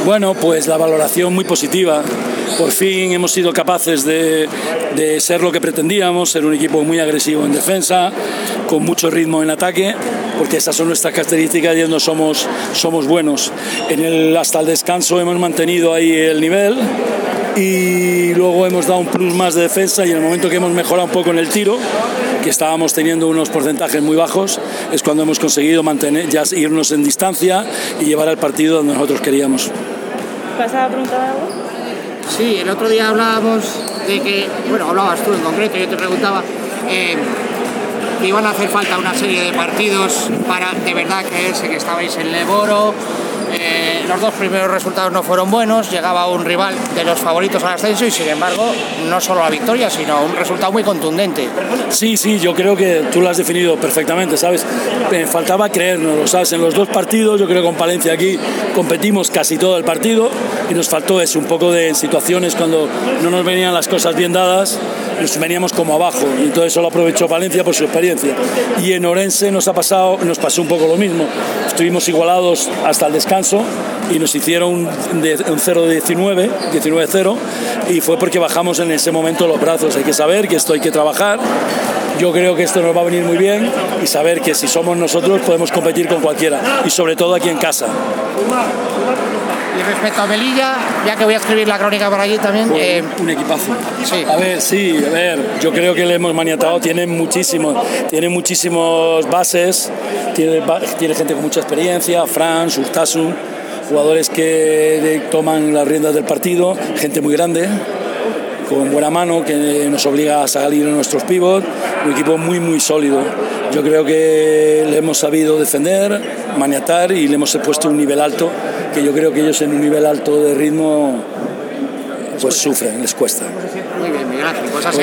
Bueno, pues la valoración muy positiva. Por fin hemos sido capaces de ser lo que pretendíamos, ser un equipo muy agresivo en defensa, con mucho ritmo en ataque, porque esas son nuestras características y no somos buenos. Hasta el descanso hemos mantenido ahí el nivel y luego hemos dado un plus más de defensa, y en el momento que hemos mejorado un poco en el tiro, que estábamos teniendo unos porcentajes muy bajos, es cuando hemos conseguido irnos en distancia y llevar al partido donde nosotros queríamos. ¿Vas a preguntar algo? Sí, el otro día hablábamos de que, bueno, hablabas tú en concreto, yo te preguntaba que iban a hacer falta una serie de partidos para de verdad creerse que estabais en el Boro. Los dos primeros resultados no fueron buenos, llegaba un rival de los favoritos al ascenso y sin embargo no solo la victoria, sino un resultado muy contundente. Sí, yo creo que tú lo has definido perfectamente, ¿sabes? Faltaba creérnoslo, ¿sabes? En los dos partidos, yo creo que con Palencia aquí competimos casi todo el partido y nos faltó eso, un poco de situaciones cuando no nos venían las cosas bien dadas, nos veníamos como abajo, y entonces eso lo aprovechó Palencia por su experiencia. Y en Orense nos pasó un poco lo mismo, estuvimos igualados hasta el descanso y nos hicieron un 19-0, y fue porque bajamos en ese momento los brazos. Hay que saber que esto hay que trabajar. Yo creo que esto nos va a venir muy bien, y saber que si somos nosotros podemos competir con cualquiera, y sobre todo aquí en casa. Y respecto a Melilla, ya que voy a escribir la crónica por allí también... un equipazo. Sí. A ver, yo creo que le hemos maniatado, tiene muchísimos bases, tiene gente con mucha experiencia, Fran, Urtasun, jugadores que toman las riendas del partido, gente muy grande, con buena mano, que nos obliga a salir en nuestros pivots, un equipo muy muy sólido. Yo creo que le hemos sabido defender, maniatar, y le hemos puesto un nivel alto, que yo creo que ellos en un nivel alto de ritmo pues sufren, les cuesta. Muy bien, Miguel Ángel, pues así